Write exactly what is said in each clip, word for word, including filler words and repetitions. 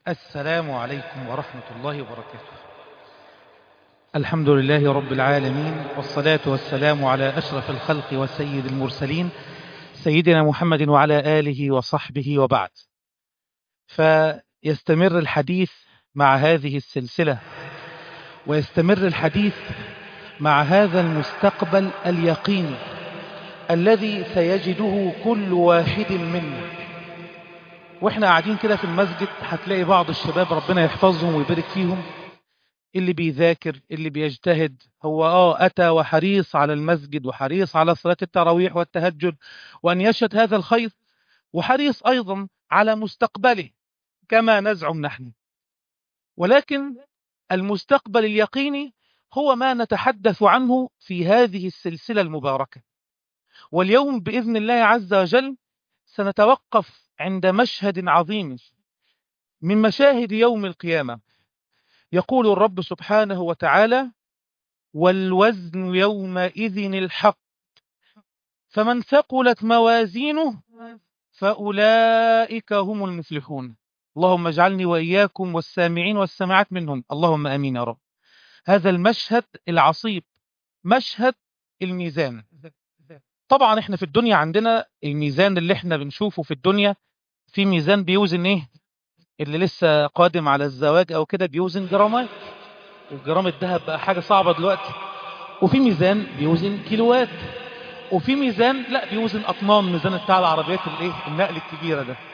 السلام عليكم ورحمة الله وبركاته. الحمد لله رب العالمين، والصلاة والسلام على أشرف الخلق وسيد المرسلين سيدنا محمد وعلى آله وصحبه وبعد. فيستمر الحديث مع هذه السلسلة، ويستمر الحديث مع هذا المستقبل اليقين الذي سيجده كل واحد منا. واحنا قاعدين كده في المسجد هتلاقي بعض الشباب ربنا يحفظهم ويبارك فيهم، اللي بيذاكر، اللي بيجتهد، هو اه اتى وحريص على المسجد وحريص على صلاة التراويح والتهجد وان يشهد هذا الخير، وحريص ايضا على مستقبله كما نزعم نحن. ولكن المستقبل اليقيني هو ما نتحدث عنه في هذه السلسلة المباركة. واليوم بإذن الله عز وجل سنتوقف عند مشهد عظيم من مشاهد يوم القيامة. يقول الرب سبحانه وتعالى: والوزن يومئذ الحق فمن ثقلت موازينه فأولئك هم المفلحون. اللهم اجعلني وإياكم والسامعين والسامعات منهم، اللهم آمين يا رب. هذا المشهد العصيب، مشهد الميزان. طبعا احنا في الدنيا عندنا الميزان اللي احنا بنشوفه في الدنيا، في ميزان بيوزن ايه؟ اللي لسه قادم على الزواج او كده بيوزن جرامات، وجرام الذهب بقى حاجة صعبة دلوقتي. وفي ميزان بيوزن كيلوات، وفي ميزان لا بيوزن اطنان، ميزان بتاع العربيات الايه النقل الكبيرة ده.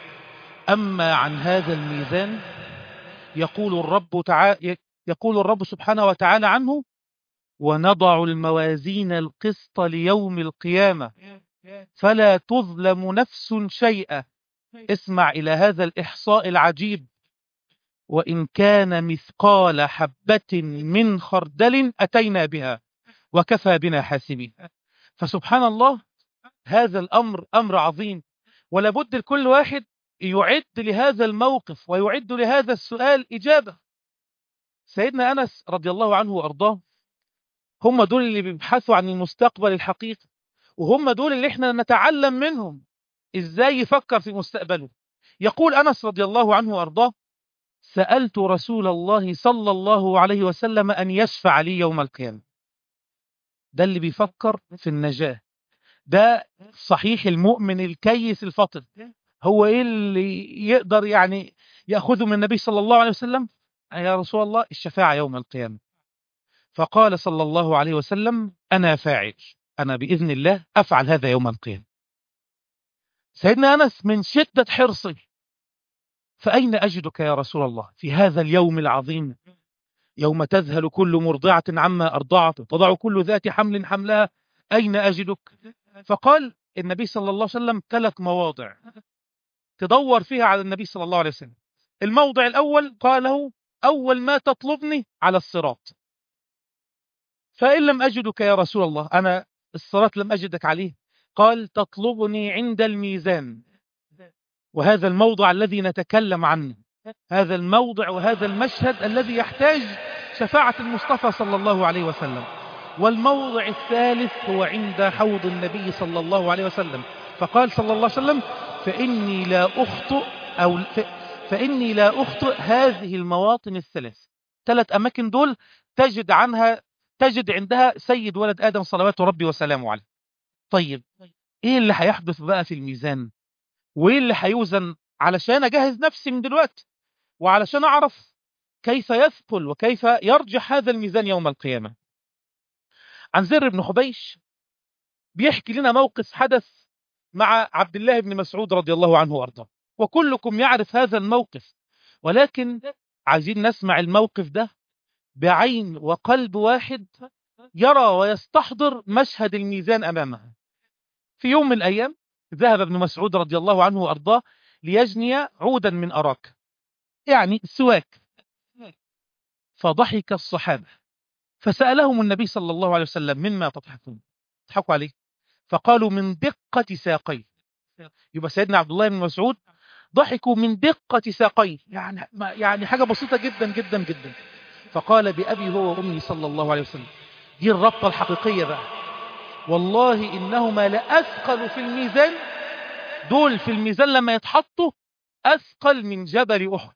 اما عن هذا الميزان يقول الرب تعالى يقول الرب سبحانه وتعالى عنه: ونضع الموازين القسط ليوم القيامة فلا تظلم نفس شيئا. اسمع إلى هذا الإحصاء العجيب: وإن كان مثقال حبة من خردل أتينا بها وكفى بنا حاسبين. فسبحان الله، هذا الأمر أمر عظيم، ولابد لكل واحد يعد لهذا الموقف ويعد لهذا السؤال إجابة. سيدنا أنس رضي الله عنه وأرضاه هم دول اللي بيبحثوا عن المستقبل الحقيقي، وهم دول اللي احنا نتعلم منهم ازاي يفكر في مستقبله. يقول أنس رضي الله عنه وأرضاه: سألت رسول الله صلى الله عليه وسلم أن يشفع لي يوم القيامة. ده اللي بيفكر في النجاة، ده صحيح المؤمن الكيس الفطن. هو ايه اللي يقدر يعني يأخذه من النبي صلى الله عليه وسلم؟ يا رسول الله الشفاعة يوم القيامة. فقال صلى الله عليه وسلم: أنا فاعل، أنا بإذن الله أفعل هذا يوم القيامة. سيدنا أنس من شدة حرصه: فأين أجدك يا رسول الله في هذا اليوم العظيم، يوم تذهل كل مرضعة عما أرضعت وتضع كل ذات حمل حملها، أين أجدك؟ فقال النبي صلى الله عليه وسلم ثلاث مواضع تدور فيها على النبي صلى الله عليه وسلم. الموضع الأول قاله: أول ما تطلبني على الصراط. فإن لم أجدك يا رسول الله، أنا الصراط لم أجدك عليه، قال: تطلبني عند الميزان. وهذا الموضع الذي نتكلم عنه، هذا الموضع وهذا المشهد الذي يحتاج شفاعة المصطفى صلى الله عليه وسلم. والموضع الثالث هو عند حوض النبي صلى الله عليه وسلم. فقال صلى الله عليه وسلم: فإني لا أخطئ أو فإني لا أخطئ هذه المواطن الثلاث. ثلاث أماكن دول تجد عنها تجد عندها سيد ولد آدم صلوات ربي وسلامه عليه. طيب إيه اللي هيحدث بقى في الميزان؟ وإيه اللي هيوزن علشان أجهز نفسي من دلوقتي، وعلشان أعرف كيف يثقل وكيف يرجح هذا الميزان يوم القيامة؟ عن زر بن حبيش بيحكي لنا موقف حدث مع عبد الله بن مسعود رضي الله عنه وارضاه، وكلكم يعرف هذا الموقف، ولكن عايزين نسمع الموقف ده بعين وقلب واحد يرى ويستحضر مشهد الميزان أمامه. في يوم من الأيام ذهب ابن مسعود رضي الله عنه وأرضاه ليجني عودا من أراك، يعني السواك. فضحك الصحابة فسألهم النبي صلى الله عليه وسلم: مما تضحكون؟ تضحكوا عليه؟ فقالوا: من دقة ساقيه. يبقى سيدنا عبد الله بن مسعود ضحكوا من دقة ساقيه، يعني يعني حاجة بسيطة جدا جدا جدا. فقال: بأبي هو وأمي صلى الله عليه وسلم، دي الربطة الحقيقية بقى، والله إنهما لأثقل في الميزان. دول في الميزان لما يتحطوا أثقل من جبل أحد.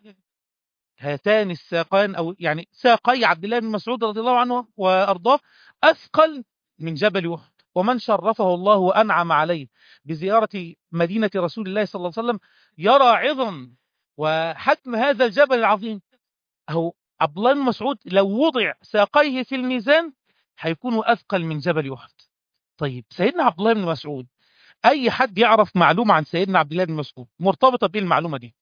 هاتان الساقان أو يعني ساقي عبد الله بن مسعود رضي الله عنه وأرضاه أثقل من جبل أحد. ومن شرفه الله وأنعم عليه بزيارة مدينة رسول الله صلى الله عليه وسلم يرى عظم وحجم هذا الجبل العظيم. أهو عبد الله بن مسعود لو وضع ساقيه في الميزان هيكون أثقل من جبل أحد. طيب سيدنا عبد الله بن مسعود، أي حد يعرف معلومة عن سيدنا عبد الله بن مسعود مرتبطة بالمعلومة دي؟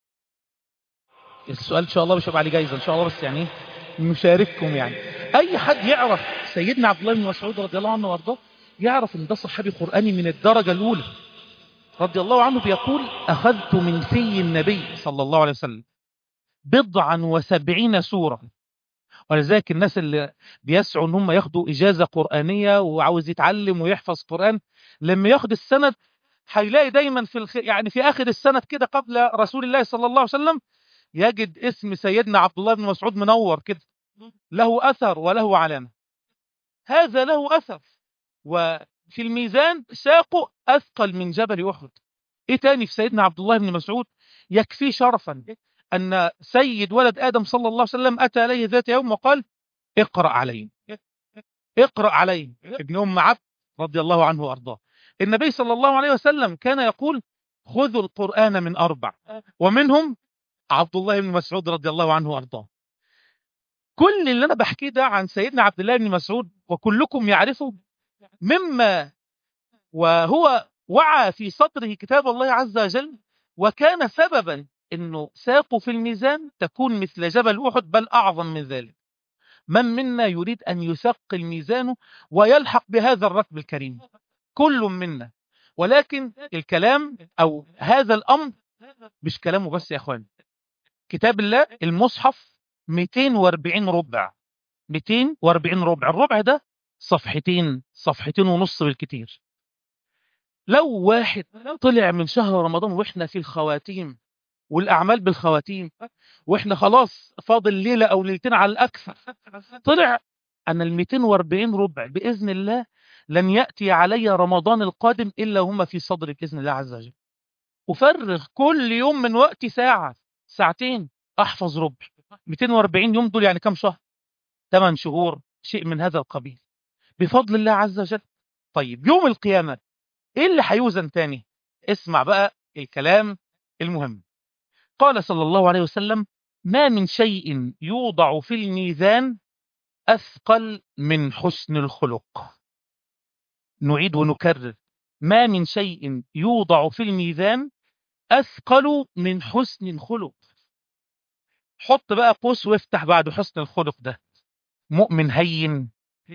السؤال إن شاء الله مش هيبقى عليه جايزة إن شاء الله، بس يعني نشارككم. يعني أي حد يعرف سيدنا عبد الله بن مسعود رضي الله عنه وارضاه يعرف إن ده صحابي قرآني من الدرجة الأولى رضي الله عنه. بيقول أخذت من في النبي صلى الله عليه وسلم بضعا وسبعين سورة. ولذلك الناس اللي بيسعوا ان هم ياخدوا إجازة قرآنية وعاوز يتعلم ويحفظ قرآن، لما ياخد السند هيلاقي دايما في الخ... يعني في آخر السند كده قبل رسول الله صلى الله عليه وسلم يجد اسم سيدنا عبد الله بن مسعود منور كده، له أثر وله علامة. هذا له أثر، وفي الميزان ساقه أثقل من جبل أحد. إيه تاني في سيدنا عبد الله بن مسعود يكفي شرفا أن سيد ولد آدم صلى الله عليه وسلم أتى عليه ذات يوم وقال اقرأ علي اقرأ علي ابن أم عبد رضي الله عنه وأرضاه. النبي صلى الله عليه وسلم كان يقول خذوا القرآن من أربع، ومنهم عبد الله بن مسعود رضي الله عنه وأرضاه. كل اللي أنا بحكيه ده عن سيدنا عبد الله بن مسعود وكلكم يعرفه، مما وهو وعى في صدره كتاب الله عز وجل، وكان سببا أنه ساقه في الميزان تكون مثل جبل أحد بل أعظم من ذلك. من منا يريد أن يثقل ميزانه ويلحق بهذا الركب الكريم؟ كل منا. ولكن الكلام أو هذا الأمر مش كلامه بس يا أخوان. كتاب الله المصحف مئتين وأربعين ربع، مئتين وأربعين ربع. الربع ده صفحتين صفحتين ونص بالكتير. لو واحد طلع من شهر رمضان وإحنا في الخواتيم والأعمال بالخواتيم وإحنا خلاص فاضل ليلة أو ليلتين على الأكثر، طلع أن المئتين وأربعين ربع بإذن الله لن يأتي علي رمضان القادم إلا هم في صدر بإذن الله عز وجل. أفرغ كل يوم من وقتي ساعة ساعتين أحفظ ربع. مئتين وأربعين يوم دول يعني كم شهر؟ ثمان شهور، شيء من هذا القبيل بفضل الله عز وجل. طيب يوم القيامة إيه اللي هيوزن تاني؟ اسمع بقى الكلام المهم. قال صلى الله عليه وسلم ما من شيء يوضع في الميزان أثقل من حسن الخلق. نعيد ونكرر، ما من شيء يوضع في الميزان أثقل من حسن الخلق. حط بقى قوس وافتح بعد حسن الخلق ده. مؤمن هين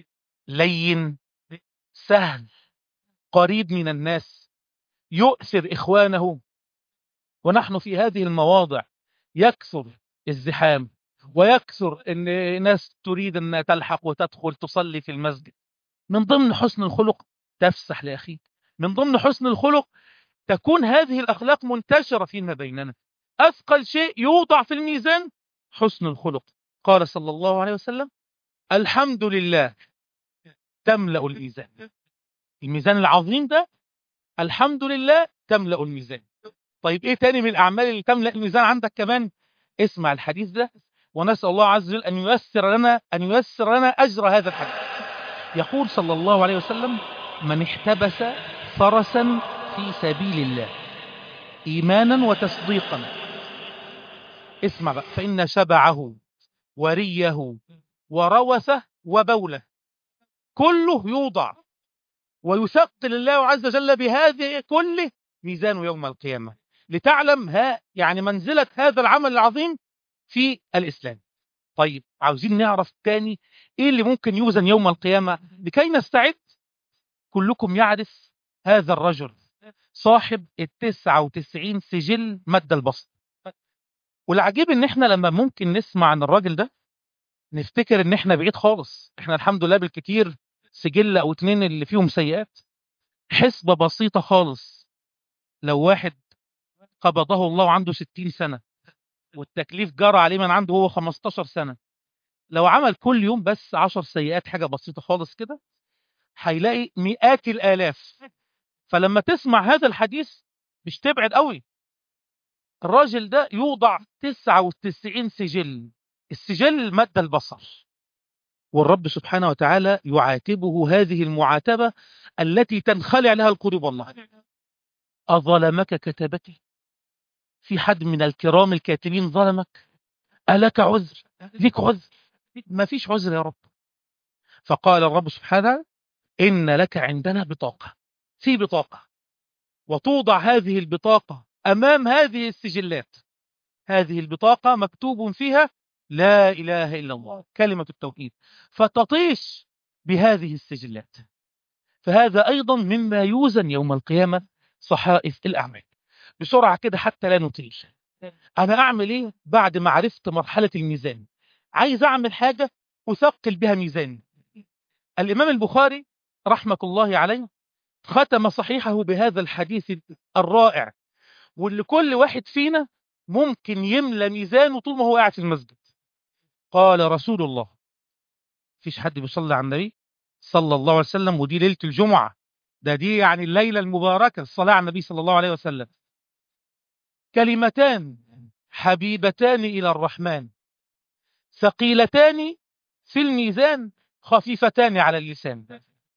لين سهل قريب من الناس يؤثر إخوانه. ونحن في هذه المواضع يكثر الزحام ويكثر أن ناس تريد أن تلحق وتدخل تصلي في المسجد. من ضمن حسن الخلق تفسح لأخيك، من ضمن حسن الخلق تكون هذه الأخلاق منتشرة فيما بيننا. أثقل شيء يوضع في الميزان حسن الخلق. قال صلى الله عليه وسلم الحمد لله تملأ الميزان. الميزان العظيم ده الحمد لله تملأ الميزان. طيب ايه تاني من الأعمال اللي تملأ الميزان عندك كمان؟ اسمع الحديث ده ونسأل الله عز وجل أن ييسر لنا أن ييسر لنا أجر هذا الحديث. يقول صلى الله عليه وسلم من احتبس فرسا في سبيل الله إيمانا وتصديقا، اسمع بقى، فإن شبعه وريه وروثه وبوله كله يوضع ويثقل الله عز وجل بهذه كله ميزانه يوم القيامة، لتعلم ها يعني منزلة هذا العمل العظيم في الإسلام. طيب عاوزين نعرف تاني إيه اللي ممكن يوزن يوم القيامة لكي نستعد. كلكم يعرف هذا الرجل صاحب التسعة وتسعين سجل مد البسط. والعجيب ان احنا لما ممكن نسمع عن الراجل ده نفتكر ان احنا بعيد خالص. احنا الحمد لله بالكتير سجل او اتنين اللي فيهم سيئات، حسبة بسيطة خالص. لو واحد قبضه الله عنده ستين سنة والتكليف جرى عليه من عنده هو خمستاشر سنة، لو عمل كل يوم بس عشر سيئات، حاجة بسيطة خالص كده، هيلاقي مئات الآلاف. فلما تسمع هذا الحديث مش تبعد قوي. الراجل ده يوضع تسعة وتسعين سجل، السجل مد البصر، والرب سبحانه وتعالى يعاتبه هذه المعاتبة التي تنخلع لها القلوب. والله أظلمك كتبتي؟ في حد من الكرام الكاتبين ظلمك؟ ألك عذر؟ لك عذر؟ ما فيش عذر يا رب. فقال الرب سبحانه إن لك عندنا بطاقة، في بطاقة، وتوضع هذه البطاقة أمام هذه السجلات. هذه البطاقة مكتوب فيها لا إله إلا الله، كلمة التوحيد، فتطيش بهذه السجلات. فهذا أيضا مما يوزن يوم القيامة، صحائف الأعمال. بسرعة كده حتى لا نطيل، أنا أعمل إيه بعد ما عرفت مرحلة الميزان؟ عايز أعمل حاجة أثقل بها ميزان. الإمام البخاري رحمة الله عليه ختم صحيحه بهذا الحديث الرائع، واللي كل واحد فينا ممكن يملى ميزانه طول ما هو قاعد في المسجد. قال رسول الله، فيش حد بيصلي على النبي صلى الله عليه وسلم، ودي ليلة الجمعة، ده دي يعني الليلة المباركة، الصلاة على النبي صلى الله عليه وسلم. كلمتان حبيبتان إلى الرحمن، ثقيلتان في الميزان، خفيفتان على اللسان.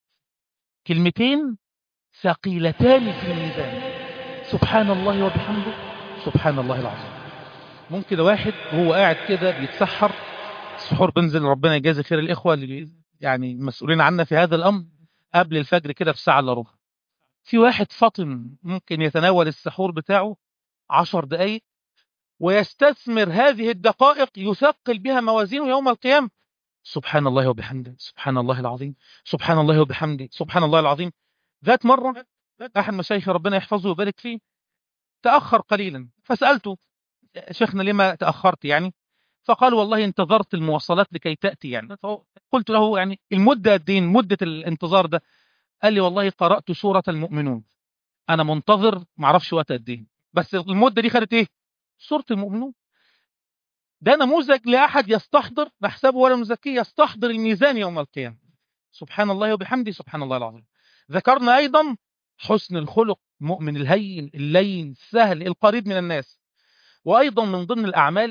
كلمتين ثقيلتان في الميزان، سبحان الله وبحمده، سبحان الله العظيم. ممكن واحد وهو قاعد كده بيتسحر، السحور بنزل، ربنا يجازي خير الإخوة اللي يعني مسؤولين عنا في هذا الأمر، قبل الفجر كده بساعة إلا ربع. في واحد فاطن ممكن يتناول السحور بتاعه عشر دقايق، ويستثمر هذه الدقائق يثقل بها موازينه يوم القيامة. سبحان الله وبحمده، سبحان الله العظيم، سبحان الله وبحمده، سبحان الله العظيم. ذات مرة أحد مشايخ ربنا يحفظه ويبارك فيه تأخر قليلا، فسألته شيخنا لما تأخرت يعني؟ فقال والله انتظرت المواصلات لكي تأتي يعني. قلت له يعني المدة قد ايه مدة الانتظار ده؟ قال لي والله قرأت سورة المؤمنون، أنا منتظر معرفش وقت قد ايه، بس المدة دي خدت ايه؟ سورة المؤمنون. ده نموذج لأحد يستحضر، نحسبه ولا نزكيه، يستحضر الميزان يوم القيامة. سبحان الله وبحمده، سبحان الله العظيم. ذكرنا أيضا حسن الخلق، مؤمن الهين اللين السهل القريب من الناس. وأيضا من ضمن الأعمال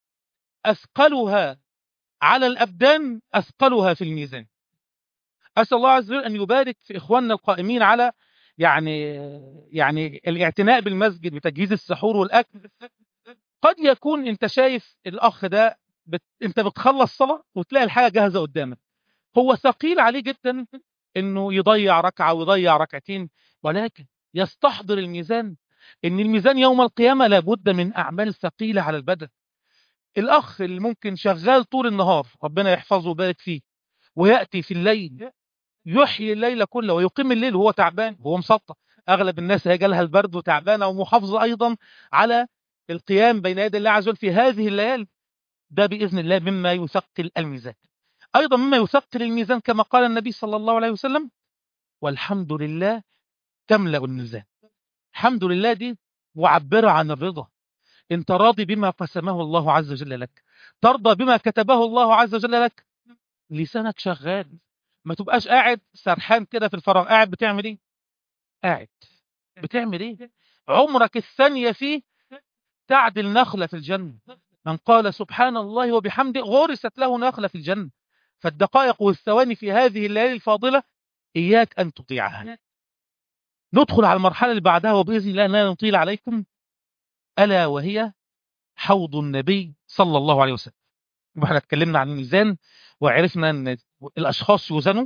أثقلها على الأبدان أثقلها في الميزان. أسأل الله عز وجل أن يبارك في إخواننا القائمين على يعني يعني الاعتناء بالمسجد بتجهيز السحور والأكل. قد يكون أنت شايف الأخ ده بت... أنت بتخلص صلاة وتلاقي الحاجة جاهزة قدامك، هو ثقيل عليه جدا أنه يضيع ركعة ويضيع ركعتين، ولكن يستحضر الميزان، أن الميزان يوم القيامة لابد من أعمال ثقيلة على البدن. الأخ اللي ممكن شغال طول النهار، ربنا يحفظه ويبارك فيه، ويأتي في الليل يحيي الليل كله ويقيم الليل وهو تعبان وهو مسطح. أغلب الناس هي جالها البرد وتعبانة ومحافظة أيضا على القيام بين يدي الله عز وجل في هذه الليالي. ده بإذن الله مما يثقل الميزان. أيضا مما يثقل الميزان كما قال النبي صلى الله عليه وسلم والحمد لله تملأ الميزان. الحمد لله دي معبرة عن الرضا، انت راضي بما قسمه الله عز وجل لك، ترضى بما كتبه الله عز وجل لك، لسانك شغال، ما تبقاش قاعد سرحان كده في الفراغ. قاعد بتعمل ايه؟ قاعد بتعمل ايه؟ عمرك الثانية فيه تعدل نخلة في الجنة. من قال سبحان الله وبحمده غرست له نخلة في الجنة. فالدقائق والثواني في هذه الليالي الفاضلة إياك أن تطيعها. ندخل على المرحلة اللي بعدها وبإذن الله لا نطيل عليكم، ألا وهي حوض النبي صلى الله عليه وسلم. احنا اتكلمنا عن الميزان وعرفنا أن الأشخاص يوزنوا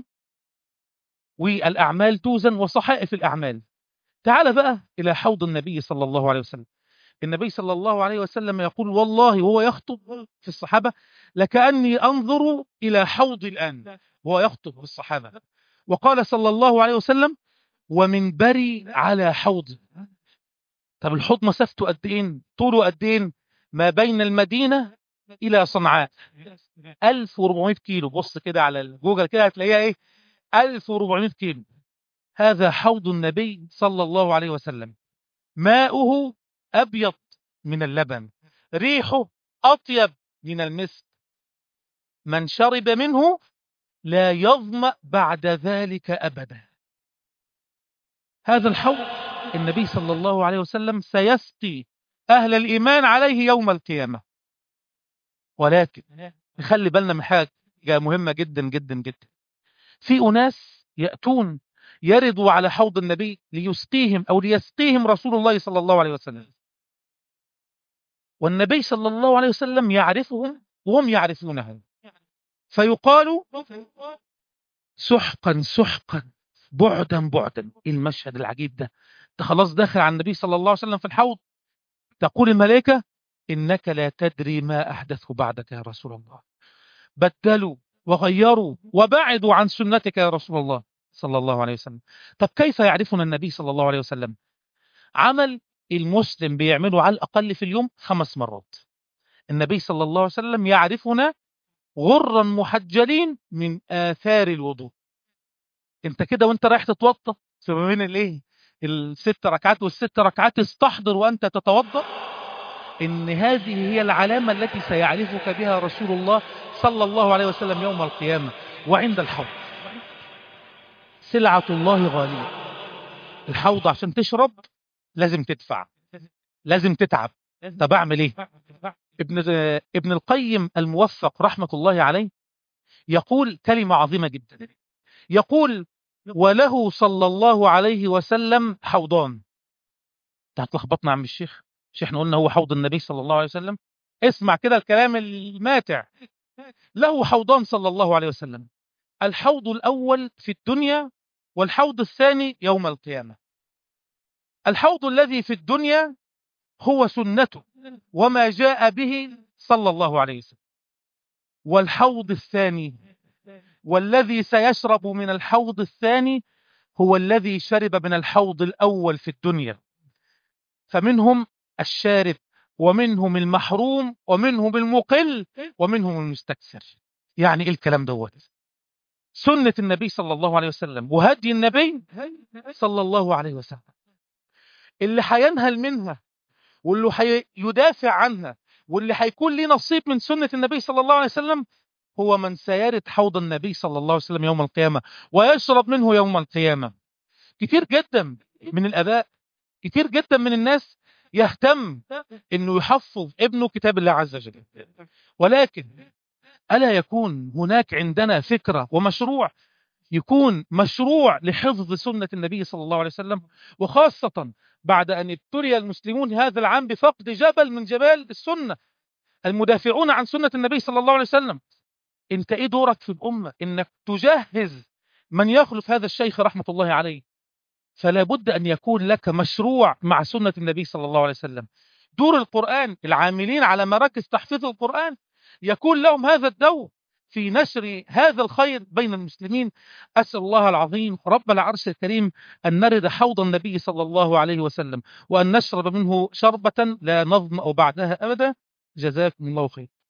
والأعمال توزن وصحائف الأعمال. تعال بقى إلى حوض النبي صلى الله عليه وسلم. النبي صلى الله عليه وسلم يقول والله وهو يخطب في الصحابة لكأني أنظر إلى حوض الآن وهو يخطب في الصحابة. وقال صلى الله عليه وسلم ومنبري على حوض. طب الحوض مسافته قد ايه؟ طوله قد ايه؟ ما بين المدينة إلى صنعاء ألف وأربعمائة كيلو. بص كده على الجوجل كده هتلاقيها ايه؟ ألف وأربعمائة كيلو. هذا حوض النبي صلى الله عليه وسلم، ماؤه أبيض من اللبن، ريحه أطيب من المسك، من شرب منه لا يظمأ بعد ذلك أبدا. هذا الحوض النبي صلى الله عليه وسلم سيسقي أهل الإيمان عليه يوم القيامة. ولكن نخلي بالنا من حاجة مهمة جدا جدا جدا. في أناس يأتون يردوا على حوض النبي ليسقيهم أو ليسقيهم رسول الله صلى الله عليه وسلم، والنبي صلى الله عليه وسلم يعرفهم وهم يعرفونه، فيقال سحقا سحقا بعدا بعدا. المشهد العجيب ده، انت خلاص داخل على النبي صلى الله عليه وسلم في الحوض، تقول الملائكة إنك لا تدري ما أحدثه بعدك يا رسول الله، بدلوا وغيروا وبعدوا عن سنتك يا رسول الله صلى الله عليه وسلم. طب كيف يعرفنا النبي صلى الله عليه وسلم؟ عمل المسلم بيعمله على الأقل في اليوم خمس مرات. النبي صلى الله عليه وسلم يعرفنا غرا محجلين من آثار الوضوء. انت كده وانت رايح تتوضا في ما بين الايه الست ركعات والست ركعات استحضر وانت تتوضا ان هذه هي العلامة التي سيعرفك بها رسول الله صلى الله عليه وسلم يوم القيامة وعند الحوض. سلعة الله غالية. الحوض عشان تشرب لازم تدفع، لازم تتعب. طب اعمل ايه؟ ابن ابن القيم الموفق رحمة الله عليه يقول كلمة عظيمة جدا، يقول وله صلى الله عليه وسلم حوضان. انت هتلخبطنا يا عم الشيخ، مش احنا قلنا هو حوض النبي صلى الله عليه وسلم؟ اسمع كده الكلام الماتع. له حوضان صلى الله عليه وسلم، الحوض الأول في الدنيا والحوض الثاني يوم القيامة. الحوض الذي في الدنيا هو سنته وما جاء به صلى الله عليه وسلم، والحوض الثاني والذي سيشرب من الحوض الثاني هو الذي شرب من الحوض الأول في الدنيا. فمنهم الشارب ومنهم المحروم ومنهم المقل ومنهم المستكثر. يعني ايه الكلام دوت؟ سنة النبي صلى الله عليه وسلم وهدي النبي صلى الله عليه وسلم، اللي هينهل منها واللي هيدافع عنها واللي هيكون ليه نصيب من سنة النبي صلى الله عليه وسلم هو من سيرد حوض النبي صلى الله عليه وسلم يوم القيامة ويشرب منه يوم القيامة. كتير جدا من الآباء، كتير جدا من الناس يهتم انه يحفظ ابنه كتاب الله عز وجل، ولكن ألا يكون هناك عندنا فكرة ومشروع يكون مشروع لحفظ سنة النبي صلى الله عليه وسلم، وخاصة بعد أن ابتلي المسلمون هذا العام بفقد جبل من جبال السنة، المدافعون عن سنة النبي صلى الله عليه وسلم. انت ايه دورك في الأمة؟ انك تجهز من يخلف هذا الشيخ رحمة الله عليه. فلا بد أن يكون لك مشروع مع سنة النبي صلى الله عليه وسلم. دور القرآن، العاملين على مراكز تحفيظ القرآن يكون لهم هذا الدور في نشر هذا الخير بين المسلمين. أسأل الله العظيم رب العرش الكريم أن نرد حوض النبي صلى الله عليه وسلم وأن نشرب منه شربة لا نظمأ بعدها أبدا. جزاكم الله خير.